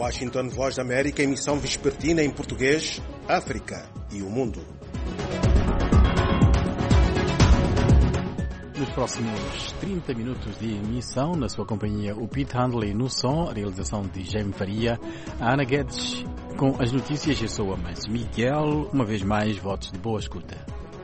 Washington, Voz da América, emissão vespertina em português, África e o mundo. Nos próximos 30 minutos de emissão, na sua companhia, o Pete Handley no som, a realização de Jaime Faria, a Ana Guedes com as notícias e a sua Mas Miguel, uma vez mais, votos de boa escuta.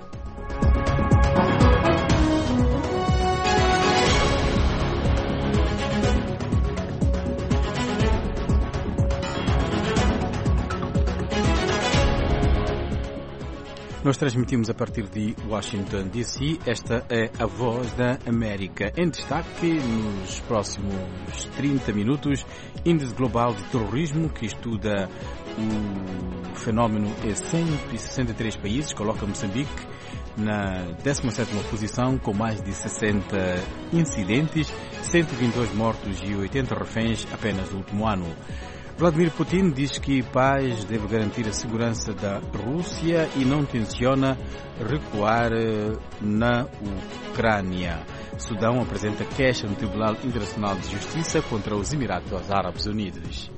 Nós transmitimos a partir de Washington, D.C. Esta é a Voz da América. Em destaque, nos próximos 30 minutos, Índice Global de Terrorismo, que estuda o fenómeno em 163 países, coloca Moçambique na 17ª posição, com mais de 60 incidentes, 122 mortos e 80 reféns apenas no último ano. Vladimir Putin diz que paz deve garantir a segurança da Rússia e não tenciona recuar na Ucrânia. Sudão apresenta queixa no Tribunal Internacional de Justiça contra os Emirados Árabes Unidos.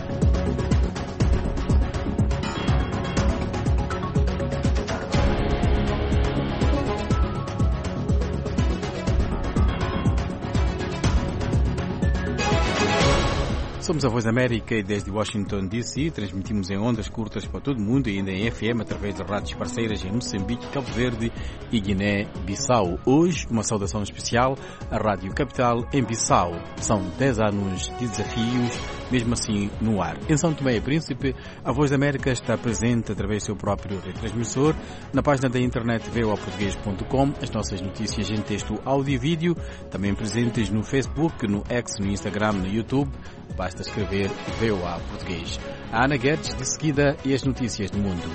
Somos a Voz da América e desde Washington, D.C. transmitimos em ondas curtas para todo o mundo e ainda em FM através de rádios parceiras em Moçambique, Cabo Verde e Guiné-Bissau. Hoje, uma saudação especial à Rádio Capital em Bissau. São 10 anos de desafios, mesmo assim no ar. Em São Tomé e Príncipe, a Voz da América está presente através do seu próprio retransmissor, na página da internet voaportugues.com, as nossas notícias em texto, áudio e vídeo, também presentes no Facebook, no X, no Instagram, no YouTube. Basta escrever VOA Português. A Ana Guedes, de seguida, e as notícias do mundo.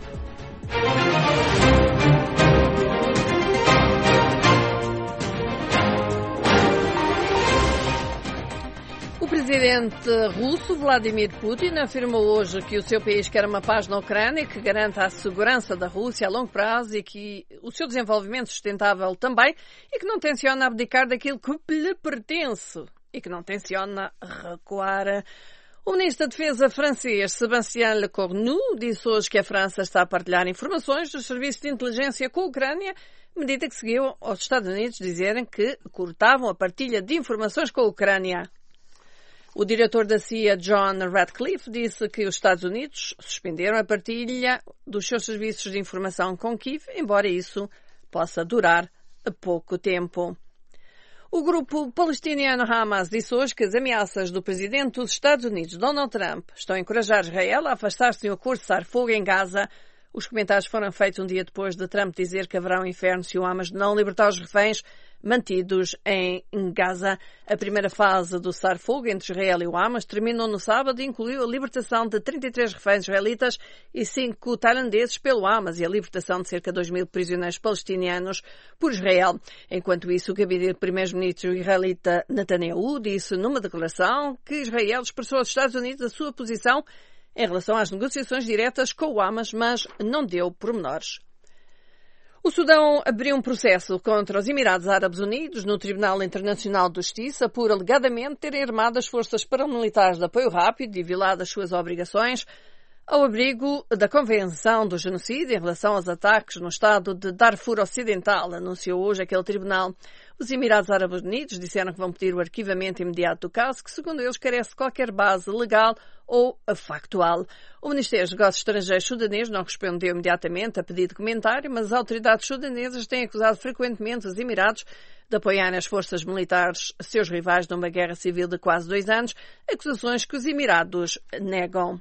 O presidente russo Vladimir Putin afirmou hoje que o seu país quer uma paz na Ucrânia que garanta a segurança da Rússia a longo prazo e que o seu desenvolvimento sustentável também e que não tenciona abdicar daquilo que lhe pertence e que não tenciona recuar. O ministro da Defesa francês, Sébastien Lecornu, disse hoje que a França está a partilhar informações dos serviços de inteligência com a Ucrânia, medida que seguiu aos Estados Unidos dizerem que cortavam a partilha de informações com a Ucrânia. O diretor da CIA, John Ratcliffe, disse que os Estados Unidos suspenderam a partilha dos seus serviços de informação com Kiev, embora isso possa durar pouco tempo. O grupo palestiniano Hamas disse hoje que as ameaças do presidente dos Estados Unidos, Donald Trump, estão a encorajar Israel a afastar-se de um acordo de cessar-fogo em Gaza. Os comentários foram feitos um dia depois de Trump dizer que haverá um inferno se o Hamas não libertar os reféns mantidos em Gaza. A primeira fase do cessar-fogo entre Israel e o Hamas terminou no sábado e incluiu a libertação de 33 reféns israelitas e 5 tailandeses pelo Hamas e a libertação de cerca de 2.000 prisioneiros palestinianos por Israel. Enquanto isso, o gabinete do primeiro-ministro israelita Netanyahu disse numa declaração que Israel expressou aos Estados Unidos a sua posição em relação às negociações diretas com o Hamas, mas não deu pormenores. O Sudão abriu um processo contra os Emirados Árabes Unidos no Tribunal Internacional de Justiça por alegadamente terem armado as forças paramilitares de apoio rápido e violado as suas obrigações ao abrigo da Convenção do Genocídio em relação aos ataques no estado de Darfur Ocidental, anunciou hoje aquele tribunal. Os Emirados Árabes Unidos disseram que vão pedir o arquivamento imediato do caso, que, segundo eles, carece de qualquer base legal ou factual. O Ministério dos Negócios Estrangeiros sudanês não respondeu imediatamente a pedido de comentário, mas as autoridades sudanesas têm acusado frequentemente os Emirados de apoiarem as forças militares, seus rivais, numa guerra civil de quase 2 anos, acusações que os Emirados negam.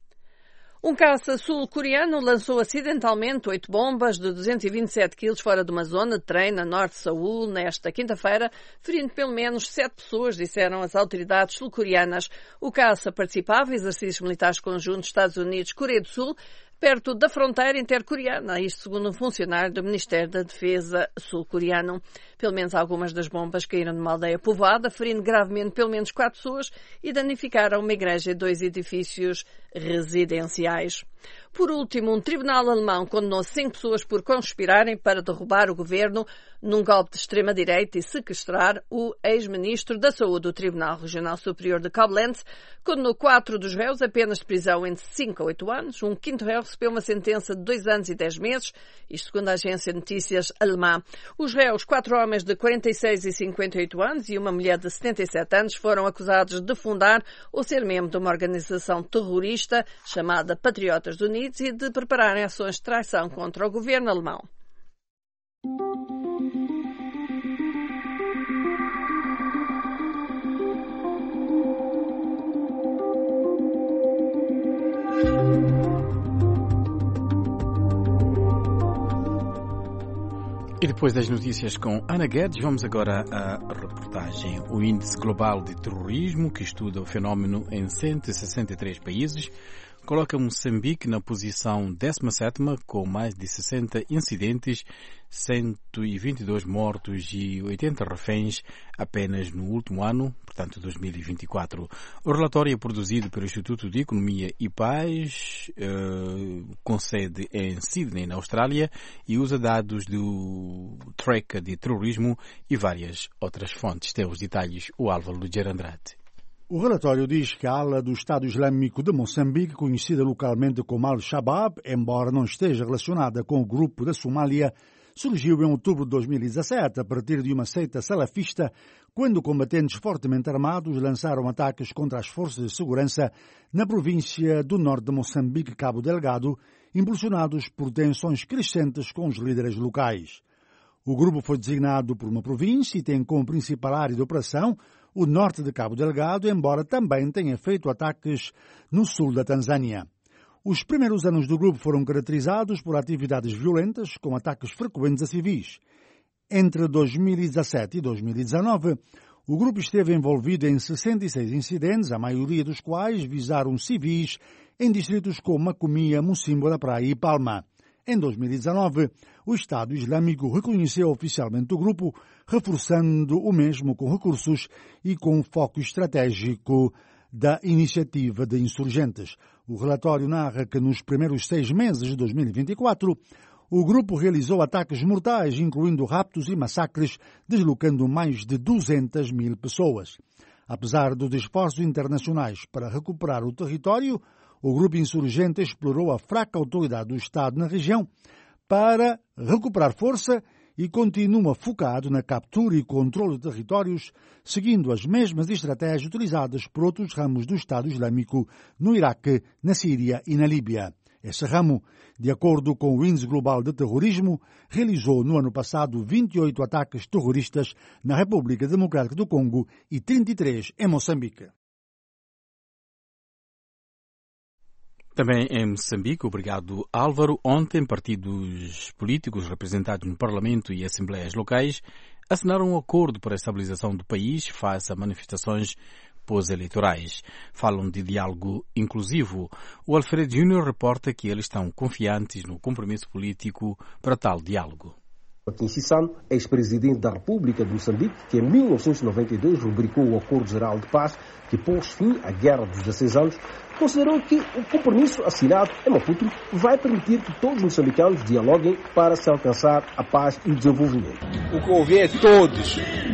Um caça sul-coreano lançou acidentalmente 8 bombas de 227 quilos fora de uma zona de treino a norte de Seul nesta quinta-feira, ferindo pelo menos 7 pessoas, disseram as autoridades sul-coreanas. O caça participava em exercícios militares conjuntos Estados Unidos-Coreia do Sul, perto da fronteira intercoreana, isto segundo um funcionário do Ministério da Defesa sul-coreano. Pelo menos algumas das bombas caíram numa aldeia povoada, ferindo gravemente pelo menos 4 pessoas e danificaram uma igreja e 2 edifícios residenciais. Por último, um tribunal alemão condenou 5 pessoas por conspirarem para derrubar o governo num golpe de extrema-direita e sequestrar o ex-ministro da Saúde. O Tribunal Regional Superior de Koblenz condenou 4 dos réus a penas de prisão entre 5 a 8 anos. Um 5º réu recebeu uma sentença de 2 anos e 10 meses, isto segundo a agência de notícias alemã. Os réus, 4 homens de 46 e 58 anos e uma mulher de 77 anos, foram acusados de fundar ou ser membro de uma organização terrorista chamada Patriotas Unidos e de prepararem ações de traição contra o governo alemão. E depois das notícias com Ana Guedes, vamos agora à reportagem. O Índice Global de Terrorismo, que estuda o fenómeno em 163 países, coloca Moçambique na posição 17ª, com mais de 60 incidentes, 122 mortos e 80 reféns apenas no último ano, portanto 2024. O relatório é produzido pelo Instituto de Economia e Paz, com sede em Sydney, na Austrália, e usa dados do Tracker de Terrorismo e várias outras fontes. Tem os detalhes o Álvaro Luger Andrade. O relatório diz que a ala do Estado Islâmico de Moçambique, conhecida localmente como Al-Shabaab, embora não esteja relacionada com o grupo da Somália, surgiu em outubro de 2017 a partir de uma seita salafista, quando combatentes fortemente armados lançaram ataques contra as forças de segurança na província do norte de Moçambique, Cabo Delgado, impulsionados por tensões crescentes com os líderes locais. O grupo foi designado por uma província e tem como principal área de operação o norte de Cabo Delgado, embora também tenha feito ataques no sul da Tanzânia. Os primeiros anos do grupo foram caracterizados por atividades violentas, com ataques frequentes a civis. Entre 2017 e 2019, o grupo esteve envolvido em 66 incidentes, a maioria dos quais visaram civis em distritos como Macomia, Mocimboa da Praia e Palma. Em 2019, o Estado Islâmico reconheceu oficialmente o grupo, reforçando o mesmo com recursos e com foco estratégico da iniciativa de insurgentes. O relatório narra que nos primeiros 6 meses de 2024, o grupo realizou ataques mortais, incluindo raptos e massacres, deslocando mais de 200.000 pessoas. Apesar dos esforços internacionais para recuperar o território, o grupo insurgente explorou a fraca autoridade do Estado na região para recuperar força e continua focado na captura e controle de territórios, seguindo as mesmas estratégias utilizadas por outros ramos do Estado Islâmico no Iraque, na Síria e na Líbia. Esse ramo, de acordo com o Índice Global de Terrorismo, realizou no ano passado 28 ataques terroristas na República Democrática do Congo e 33 em Moçambique. Também em Moçambique, obrigado Álvaro, ontem partidos políticos representados no Parlamento e Assembleias locais assinaram um acordo para a estabilização do país face a manifestações pós-eleitorais. Falam de diálogo inclusivo. O Alfredo Júnior reporta que eles estão confiantes no compromisso político para tal diálogo. Joaquim Chissano, ex-presidente da República de Moçambique, que em 1992 rubricou o Acordo Geral de Paz que pôs fim à Guerra dos 16 anos, considerou que o compromisso assinado em Maputo vai permitir que todos os moçambicanos dialoguem para se alcançar a paz e o desenvolvimento. O que houve é todos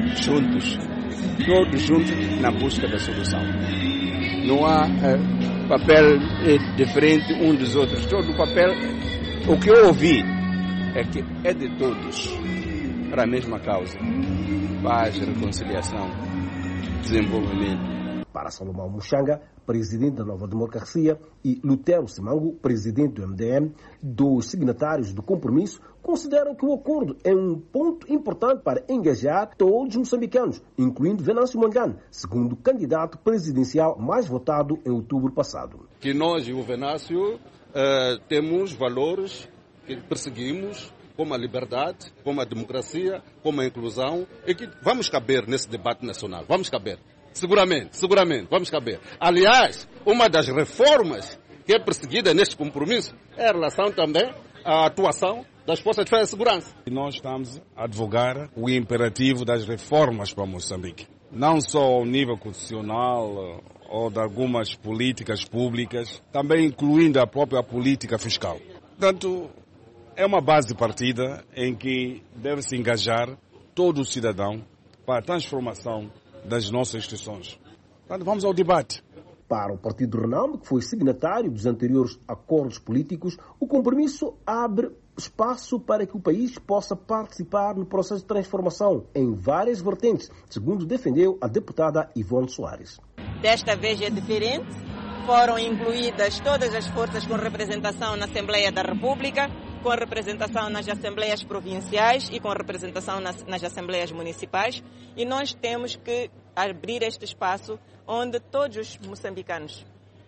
juntos na busca da solução. Não há papel diferente um dos outros. Todo o papel, o que eu ouvi é que é de todos para a mesma causa: paz, reconciliação, desenvolvimento. Para Salomão Muxanga, presidente da Nova Democracia, e Lutero Simango, presidente do MDM, dos signatários do compromisso, consideram que o acordo é um ponto importante para engajar todos os moçambicanos, incluindo Venâncio Mondlane, segundo candidato presidencial mais votado em outubro passado. Que nós e o Venâncio temos valores que perseguimos, como a liberdade, como a democracia, como a inclusão, e que vamos caber nesse debate nacional, vamos caber. Seguramente, vamos caber. Aliás, uma das reformas que é perseguida neste compromisso é a relação também à atuação das Forças de Defesa e Segurança. E nós estamos a advogar o imperativo das reformas para Moçambique. Não só ao nível constitucional ou de algumas políticas públicas, também incluindo a própria política fiscal. Portanto, é uma base de partida em que deve se engajar todo o cidadão para a transformação das nossas instituições. Portanto, vamos ao debate. Para o Partido Renamo, que foi signatário dos anteriores acordos políticos, o compromisso abre espaço para que o país possa participar no processo de transformação em várias vertentes, segundo defendeu a deputada Ivone Soares. Desta vez é diferente. Foram incluídas todas as forças com representação na Assembleia da República, com representação nas Assembleias Provinciais e com representação nas Assembleias Municipais. E nós temos que abrir este espaço onde todos os moçambicanos,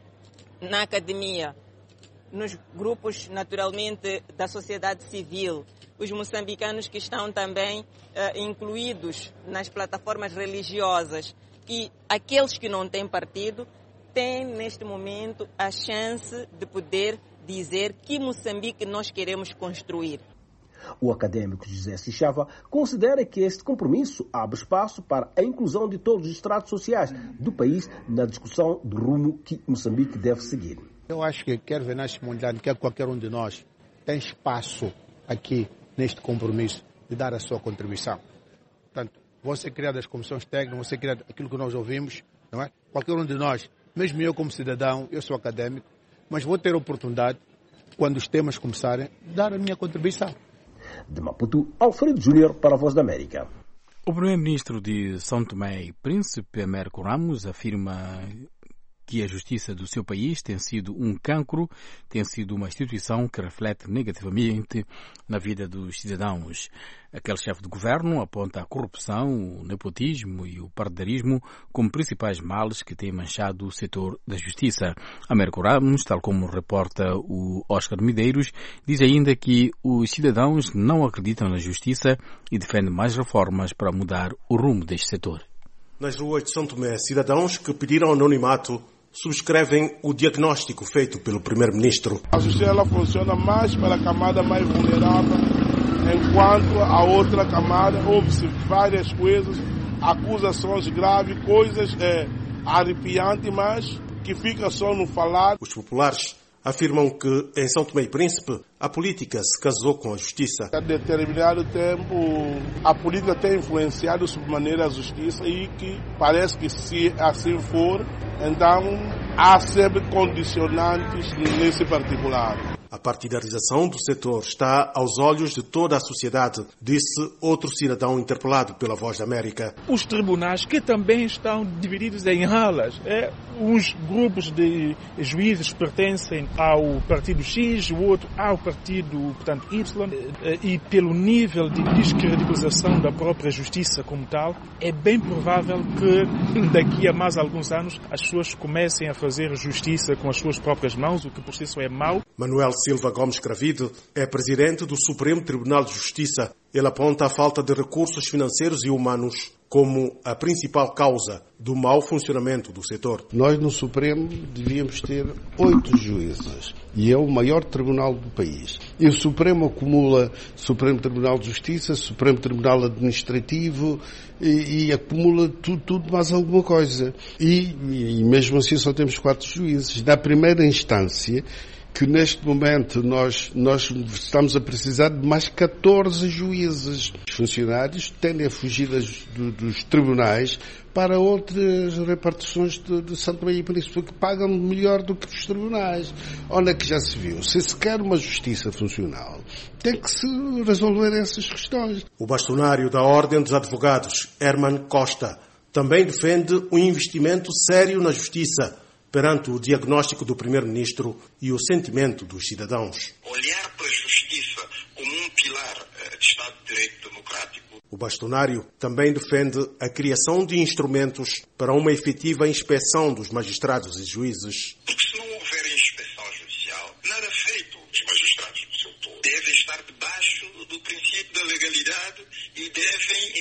na academia, nos grupos, naturalmente, da sociedade civil, os moçambicanos que estão também incluídos nas plataformas religiosas e aqueles que não têm partido, têm, neste momento, a chance de poder dizer que Moçambique nós queremos construir. O acadêmico José Sixava considera que este compromisso abre espaço para a inclusão de todos os estratos sociais do país na discussão do rumo que Moçambique deve seguir. Eu acho que quer Venâncio Mondlane, quer qualquer um de nós, tem espaço aqui neste compromisso de dar a sua contribuição. Portanto, vão ser criadas comissões técnicas, vão ser criadas aquilo que nós ouvimos, não é? Qualquer um de nós, mesmo eu como cidadão, eu sou académico, mas vou ter a oportunidade, quando os temas começarem, de dar a minha contribuição. De Maputo, Alfredo Júnior para a Voz da América. O primeiro-ministro de São Tomé e Príncipe, Américo Ramos, afirma que a justiça do seu país tem sido um cancro, tem sido uma instituição que reflete negativamente na vida dos cidadãos. Aquele chefe de governo aponta a corrupção, o nepotismo e o partidarismo como principais males que têm manchado o setor da justiça. Américo Ramos, tal como reporta o Oscar Medeiros, diz ainda que os cidadãos não acreditam na justiça e defendem mais reformas para mudar o rumo deste setor. Nas ruas de São Tomé, cidadãos que pediram anonimato subscrevem o diagnóstico feito pelo primeiro-ministro. A justiça ela funciona mais para a camada mais vulnerável, enquanto a outra camada houve-se várias coisas, acusações graves, coisas arrepiantes, mas que fica só no falar. Os populares afirmam que em São Tomé e Príncipe a política se casou com a justiça. A determinado tempo a política tem influenciado sobremaneira a justiça e que parece que se assim for, então há sempre condicionantes nesse particular. A partidarização do setor está aos olhos de toda a sociedade, disse outro cidadão interpelado pela Voz da América. Os tribunais que também estão divididos em alas. Uns grupos de juízes pertencem ao partido X, o outro ao partido, portanto, Y, e pelo nível de descredibilização da própria justiça como tal, é bem provável que daqui a mais alguns anos as pessoas comecem a fazer justiça com as suas próprias mãos, o que por si só é mau. Manuel Silva Gomes Cravide é presidente do Supremo Tribunal de Justiça. Ele aponta a falta de recursos financeiros e humanos como a principal causa do mau funcionamento do setor. Nós no Supremo devíamos ter 8 juízes e é o maior tribunal do país. E o Supremo acumula Supremo Tribunal de Justiça, Supremo Tribunal Administrativo e acumula tudo mais alguma coisa. E mesmo assim só temos 4 juízes. Na primeira instância, que neste momento nós estamos a precisar de mais 14 juízes. Os funcionários tendem a fugir dos tribunais para outras repartições de São Tomé e Príncipe, que pagam melhor do que os tribunais. Onde é que já se viu? Se quer uma justiça funcional, tem que se resolver essas questões. O bastonário da Ordem dos Advogados, Herman Costa, também defende um investimento sério na justiça, perante o diagnóstico do primeiro-ministro e o sentimento dos cidadãos. Olhar para a justiça como um pilar de Estado de Direito democrático. O bastonário também defende a criação de instrumentos para uma efetiva inspeção dos magistrados e juízes. Porque se não houver inspeção judicial, nada feito. Os magistrados do seu todo devem estar debaixo do princípio da legalidade e devem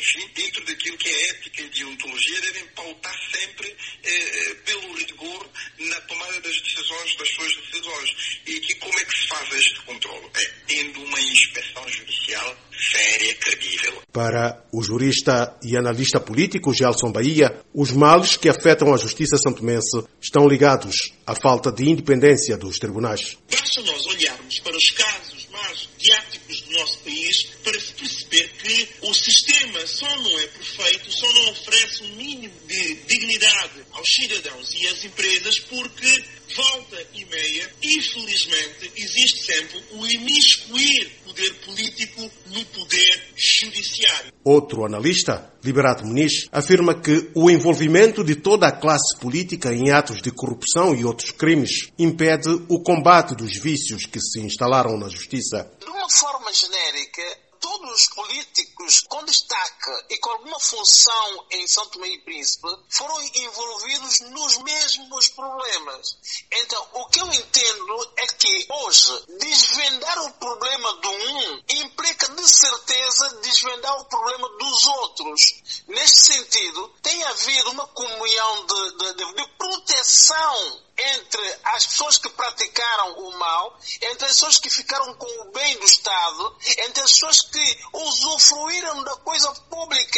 enfim, dentro daquilo que é ética e deontologia, devem pautar sempre pelo rigor na tomada das decisões, das suas decisões. E aqui como é que se faz este controle? Tendo uma inspeção judicial séria, credível. Para o jurista e analista político Gelson Bahia, os males que afetam a justiça santomense estão ligados à falta de independência dos tribunais. Basta nós olharmos para os casos mais mediáticos do nosso país para se perceber que o sistema só não é perfeito, só não oferece um mínimo de dignidade aos cidadãos e às empresas porque, volta e meia, infelizmente, existe sempre o imiscuir poder político no poder judiciário. Outro analista, Liberato Muniz, afirma que o envolvimento de toda a classe política em atos de corrupção e outros crimes impede o combate dos vícios que se instalaram na justiça. De uma forma genérica, todos os políticos com destaque e com alguma função em São Tomé e Príncipe foram envolvidos nos mesmos problemas. Então, o que eu entendo é que hoje desvendar o problema de um implica de certeza desvendar o problema dos outros. Neste sentido, tem havido uma comunhão de proteção entre as pessoas que praticaram o mal, entre as pessoas que ficaram com o bem do Estado, entre as pessoas que usufruíram da coisa pública,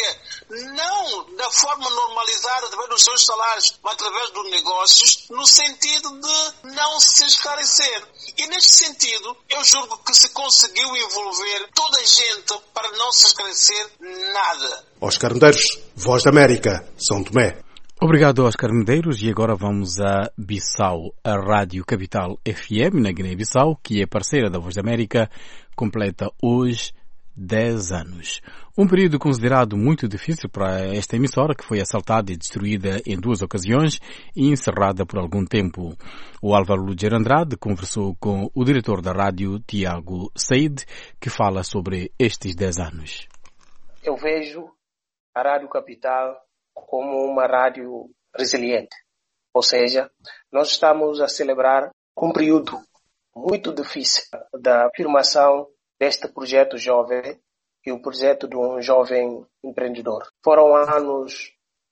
não da forma normalizada através dos seus salários, mas através dos negócios, no sentido de não se esclarecer. E neste sentido, eu julgo que se conseguiu envolver toda a gente para não se esclarecer nada. Oscar Medeiros, Voz da América, São Tomé. Obrigado, Oscar Medeiros. E agora vamos a Bissau. A Rádio Capital FM, na Guiné-Bissau, que é parceira da Voz da América, completa hoje 10 anos. Um período considerado muito difícil para esta emissora, que foi assaltada e destruída em 2 ocasiões e encerrada por algum tempo. O Álvaro Lúger Andrade conversou com o diretor da rádio, Tiago Said, que fala sobre estes 10 anos. Eu vejo a Rádio Capital como uma rádio resiliente. Ou seja, nós estamos a celebrar um período muito difícil da afirmação deste projeto jovem e o projeto de um jovem empreendedor. Foram anos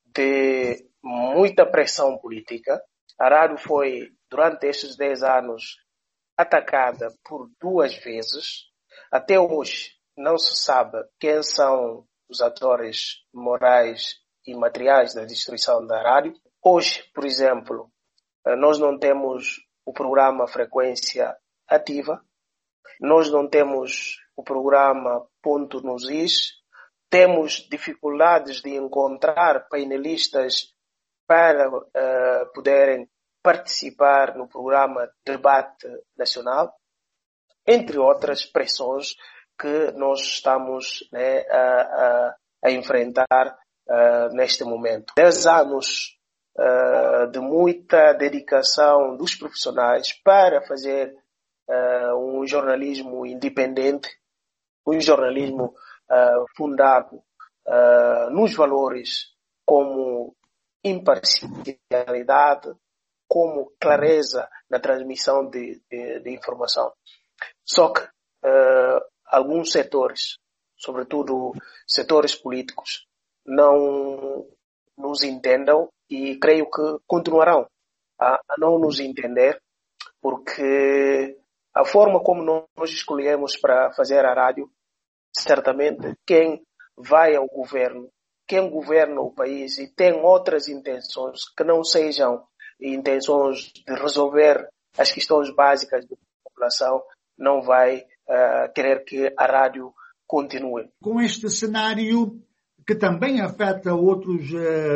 de muita pressão política. A rádio foi, durante estes 10 anos, atacada por 2 vezes. Até hoje não se sabe quem são os atores morais e materiais da destruição da rádio. Hoje, por exemplo, nós não temos o programa Frequência Ativa, nós não temos o programa Ponto nos Is, temos dificuldades de encontrar painelistas para poderem participar no programa Debate Nacional, entre outras pressões que nós estamos a enfrentar neste momento. 10 anos de muita dedicação dos profissionais para fazer um jornalismo independente, um jornalismo fundado nos valores como imparcialidade, como clareza na transmissão de informação. Só que alguns setores, sobretudo setores políticos, não nos entendam e creio que continuarão a não nos entender, porque a forma como nós escolhemos para fazer a rádio, certamente quem vai ao governo, quem governa o país e tem outras intenções que não sejam intenções de resolver as questões básicas da população, não vai querer que a rádio continue. Com este cenário que também afeta outros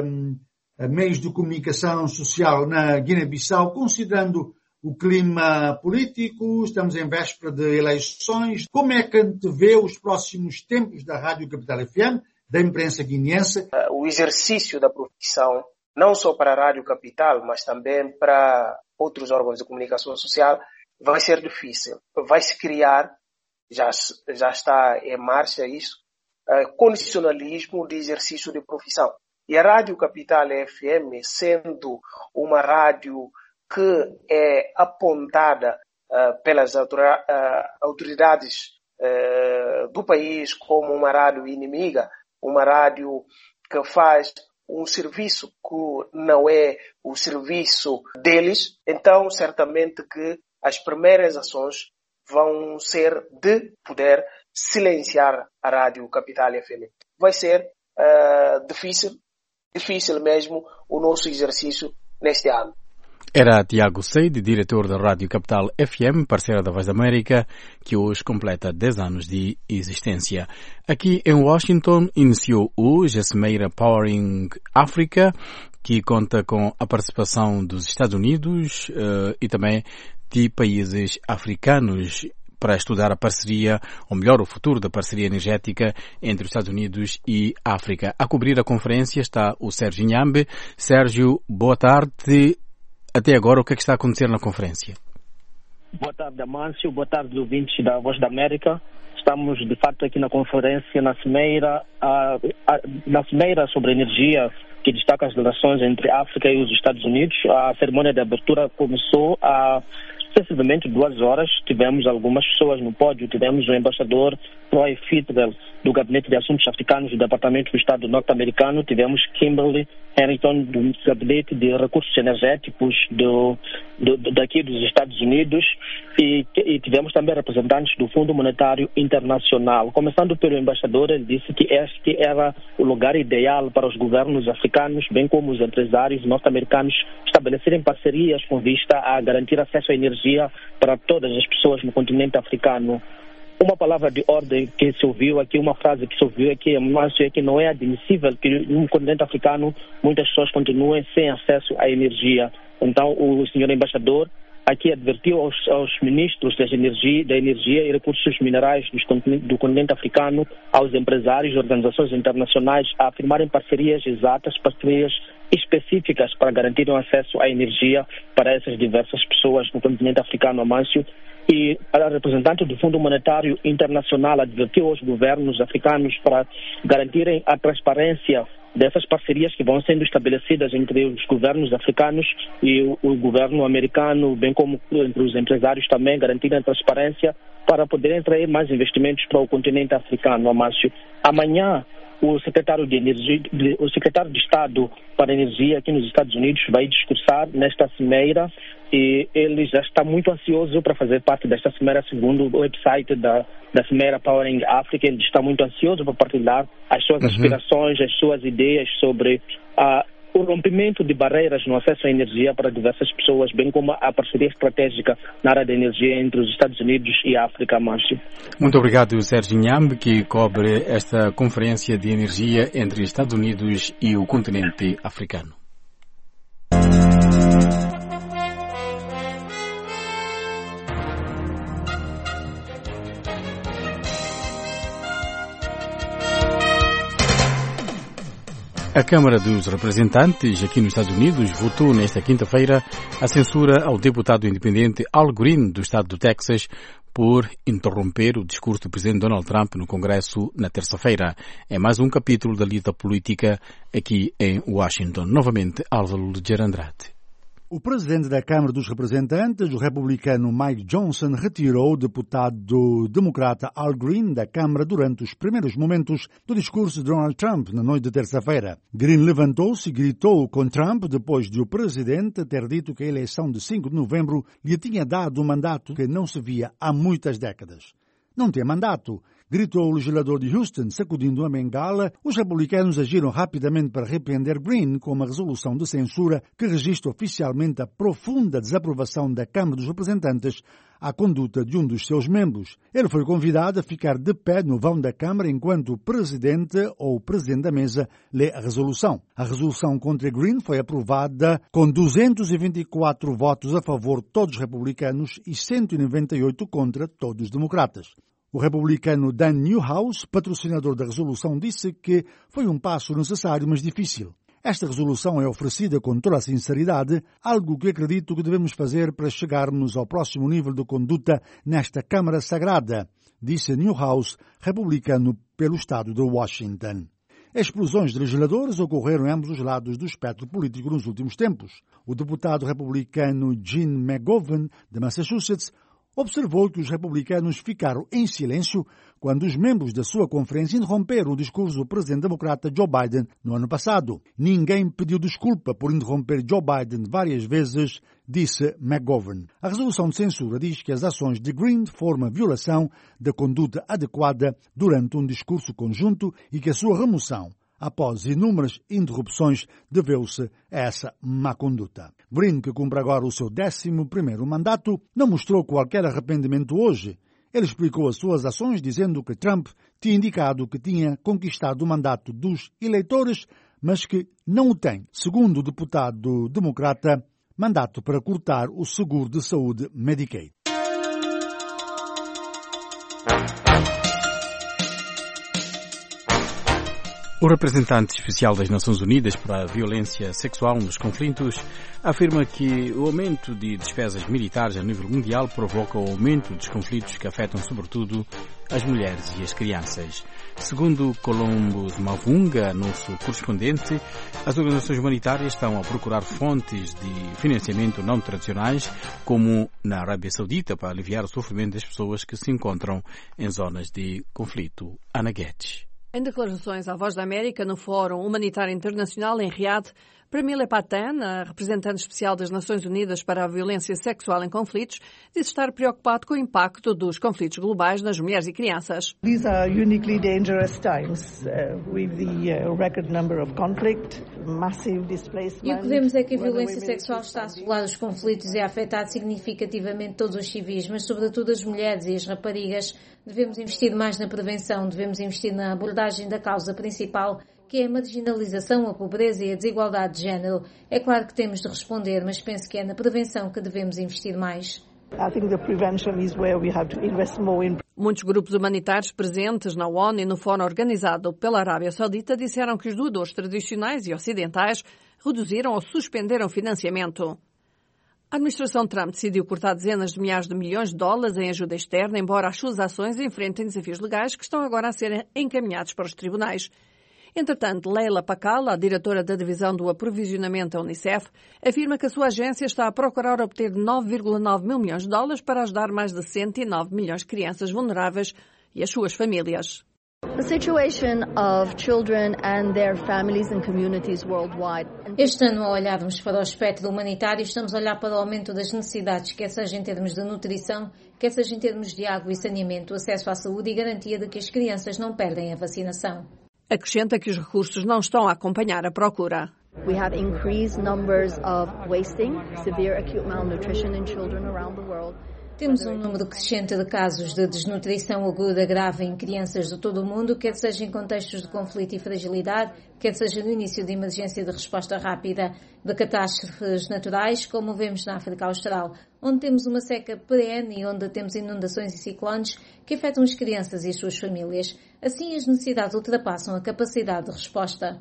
meios de comunicação social na Guiné-Bissau, considerando o clima político, estamos em véspera de eleições. Como é que antevê os próximos tempos da Rádio Capital FM, da imprensa guineense? O exercício da profissão, não só para a Rádio Capital, mas também para outros órgãos de comunicação social, vai ser difícil. Vai-se criar, já está em marcha isso, condicionalismo de exercício de profissão. E a Rádio Capital FM, sendo uma rádio que é apontada pelas autoridades do país como uma rádio inimiga, uma rádio que faz um serviço que não é o serviço deles, então certamente que as primeiras ações vão ser de poder silenciar a Rádio Capital FM. Vai ser difícil mesmo o nosso exercício neste ano. Era Tiago Seide, diretor da Rádio Capital FM, parceira da Voz da América, que hoje completa 10 anos de existência. Aqui em Washington iniciou hoje a Cimeira Powering Africa, que conta com a participação dos Estados Unidos e também de países africanos para estudar a parceria, ou melhor, o futuro da parceria energética entre os Estados Unidos e a África. A cobrir a conferência está o Sérgio Inhambe. Sérgio, boa tarde. Até agora, o que é que está a acontecer na conferência? Boa tarde, Amâncio. Boa tarde, ouvintes da Voz da América. Estamos, de fato, aqui na conferência, na Cimeira sobre energia, que destaca as relações entre a África e os Estados Unidos. A cerimônia de abertura começou há sensivelmente 2 horas. Tivemos algumas pessoas no pódio. Tivemos o embaixador Troy Fitzgerald, do Gabinete de Assuntos Africanos do Departamento do Estado norte-americano. Tivemos Kimberly Harrington, do Gabinete de Recursos Energéticos daqui dos Estados Unidos. E tivemos também representantes do Fundo Monetário Internacional. Começando pelo embaixador, ele disse que este era o lugar ideal para os governos africanos, bem como os empresários norte-americanos, estabelecerem parcerias com vista a garantir acesso à energia para todas as pessoas no continente africano. Uma palavra de ordem que se ouviu aqui, uma frase que se ouviu aqui, Márcio, é que não é admissível que no continente africano muitas pessoas continuem sem acesso à energia. Então, o senhor embaixador aqui advertiu aos ministros da energia e recursos minerais do continente africano, aos empresários e organizações internacionais a afirmarem parcerias exatas, parcerias específicas para garantir o acesso à energia para essas diversas pessoas no continente africano, Amâncio. E a representante do Fundo Monetário Internacional advertiu aos governos africanos para garantirem a transparência dessas parcerias que vão sendo estabelecidas entre os governos africanos e o governo americano, bem como entre os empresários também, garantirem a transparência para poderem atrair mais investimentos para o continente africano, Amâncio. Amanhã, o secretário de Estado para a Energia aqui nos Estados Unidos vai discursar nesta cimeira e ele já está muito ansioso para fazer parte desta cimeira, segundo o website da Cimeira Powering Africa. Ele está muito ansioso para partilhar as suas aspirações, as suas ideias sobre o rompimento de barreiras no acesso à energia para diversas pessoas, bem como a parceria estratégica na área da energia entre os Estados Unidos e a África, Márcio. Muito obrigado, Sérgio Inhambe, que cobre esta conferência de energia entre os Estados Unidos e o continente africano. A Câmara dos Representantes, aqui nos Estados Unidos, votou nesta quinta-feira a censura ao deputado independente Al Green, do estado do Texas, por interromper o discurso do presidente Donald Trump no Congresso na terça-feira. É mais um capítulo da luta política aqui em Washington. Novamente, Álvaro de Andrade. O presidente da Câmara dos Representantes, o republicano Mike Johnson, retirou o deputado democrata Al Green da Câmara durante os primeiros momentos do discurso de Donald Trump na noite de terça-feira. Green levantou-se e gritou com Trump depois de o presidente ter dito que a eleição de 5 de novembro lhe tinha dado um mandato que não se via há muitas décadas. Não tem mandato, gritou o legislador de Houston, sacudindo a bengala. Os republicanos agiram rapidamente para repreender Green com uma resolução de censura que registra oficialmente a profunda desaprovação da Câmara dos Representantes à conduta de um dos seus membros. Ele foi convidado a ficar de pé no vão da Câmara enquanto o presidente ou o presidente da mesa lê a resolução. A resolução contra Green foi aprovada com 224 votos a favor, todos republicanos, e 198 contra, todos democratas. O republicano Dan Newhouse, patrocinador da resolução, disse que foi um passo necessário, mas difícil. Esta resolução é oferecida com toda a sinceridade, algo que acredito que devemos fazer para chegarmos ao próximo nível de conduta nesta Câmara Sagrada, disse Newhouse, republicano pelo estado de Washington. Explosões de legisladores ocorreram em ambos os lados do espectro político nos últimos tempos. O deputado republicano Gene McGovern, de Massachusetts, observou que os republicanos ficaram em silêncio quando os membros da sua conferência interromperam o discurso do presidente democrata Joe Biden no ano passado. Ninguém pediu desculpa por interromper Joe Biden várias vezes, disse McGovern. A resolução de censura diz que as ações de Green foram violação da conduta adequada durante um discurso conjunto e que a sua remoção após inúmeras interrupções, deveu-se a essa má conduta. Green, que cumpre agora o seu 11º mandato, não mostrou qualquer arrependimento hoje. Ele explicou as suas ações dizendo que Trump tinha indicado que tinha conquistado o mandato dos eleitores, mas que não o tem, segundo o deputado democrata, mandato para cortar o seguro de saúde Medicaid. O representante especial das Nações Unidas para a violência sexual nos conflitos afirma que o aumento de despesas militares a nível mundial provoca o aumento dos conflitos que afetam sobretudo as mulheres e as crianças. Segundo Columbus Mavunga, nosso correspondente, as organizações humanitárias estão a procurar fontes de financiamento não tradicionais, como na Arábia Saudita, para aliviar o sofrimento das pessoas que se encontram em zonas de conflito. Ana Guedes. Em declarações à Voz da América no Fórum Humanitário Internacional em Riad, Pramila Patten, a representante especial das Nações Unidas para a Violência Sexual em Conflitos, disse estar preocupado com o impacto dos conflitos globais nas mulheres e crianças. These are uniquely dangerous times with the record number of conflict, massive displacement. E o que vemos é que a violência sexual está a assolar os conflitos e a afetar significativamente todos os civis, mas sobretudo as mulheres e as raparigas. Devemos investir mais na prevenção, devemos investir na abordagem da causa principal, que é a marginalização, a pobreza e a desigualdade de género. É claro que temos de responder, mas penso que é na prevenção que devemos investir mais. Muitos grupos humanitários presentes na ONU e no fórum organizado pela Arábia Saudita disseram que os doadores tradicionais e ocidentais reduziram ou suspenderam o financiamento. A administração Trump decidiu cortar dezenas de milhares de milhões de dólares em ajuda externa, embora as suas ações enfrentem desafios legais que estão agora a ser encaminhados para os tribunais. Entretanto, Leila Pakala, a diretora da Divisão do Aprovisionamento da Unicef, afirma que a sua agência está a procurar obter 9,9 mil milhões de dólares para ajudar mais de 109 milhões de crianças vulneráveis e as suas famílias. Este ano, ao olharmos para o espectro humanitário, estamos a olhar para o aumento das necessidades, quer seja em termos de nutrição, quer seja em termos de água e saneamento, acesso à saúde e garantia de que as crianças não perdem a vacinação. Acrescenta que os recursos não estão a acompanhar a procura. We have increased numbers of wasting, severe acute malnutrition in children around the world. Temos um número crescente de casos de desnutrição aguda grave em crianças de todo o mundo, quer seja em contextos de conflito e fragilidade, quer seja no início de emergência de resposta rápida de catástrofes naturais, como vemos na África Austral, onde temos uma seca perene e onde temos inundações e ciclones que afetam as crianças e as suas famílias. Assim, as necessidades ultrapassam a capacidade de resposta.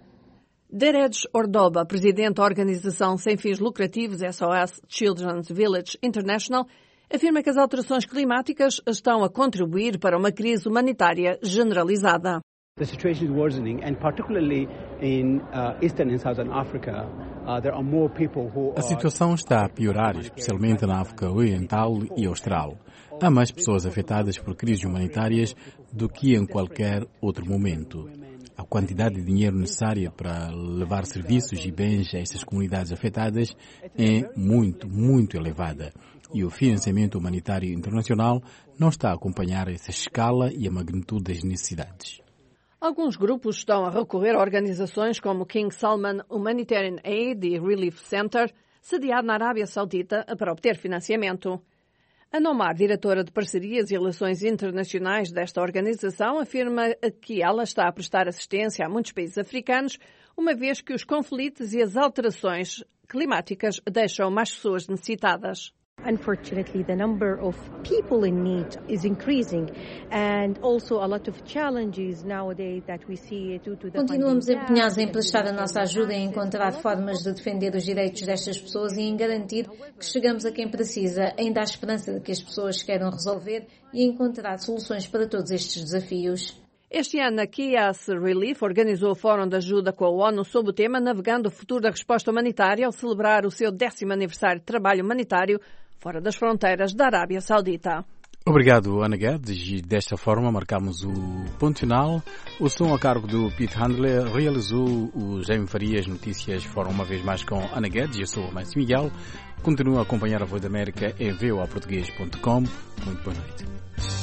Derej Ordoba, presidente da organização sem fins lucrativos SOS Children's Village International, afirma que as alterações climáticas estão a contribuir para uma crise humanitária generalizada. The situation is worsening, and particularly in Eastern and Southern Africa, there are more people who A situação está a piorar, especialmente na África Oriental e Austral. Há mais pessoas afetadas por crises humanitárias do que em qualquer outro momento. A quantidade de dinheiro necessária para levar serviços e bens a estas comunidades afetadas é muito elevada. E o financiamento humanitário internacional não está a acompanhar essa escala e a magnitude das necessidades. Alguns grupos estão a recorrer a organizações como King Salman Humanitarian Aid e Relief Center, sediado na Arábia Saudita, para obter financiamento. A Nomar, diretora de Parcerias e Relações Internacionais desta organização, afirma que ela está a prestar assistência a muitos países africanos, uma vez que os conflitos e as alterações climáticas deixam mais pessoas necessitadas. Unfortunately, the number of people in need is increasing, and also a lot of challenges nowadays that we see due to the Continuamos empenhados em prestar a nossa ajuda e encontrar formas de defender os direitos destas pessoas e em garantir que chegamos a quem precisa. Ainda há esperança de que as pessoas queiram resolver e encontrar soluções para todos estes desafios. Este ano, a Kias Relief organizou o Fórum de Ajuda com a ONU sob o tema Navegando o Futuro da Resposta Humanitária ao celebrar o seu 10º aniversário de trabalho humanitário, fora das fronteiras da Arábia Saudita. Obrigado, Ana Guedes, e desta forma marcamos o ponto final. O som a cargo do Pete Handler, realizou o Jaime Farias. Notícias foram uma vez mais com Ana Guedes. Eu sou o Márcio Miguel. Continua a acompanhar a Voz da América em voaportuguês.com. Muito boa noite.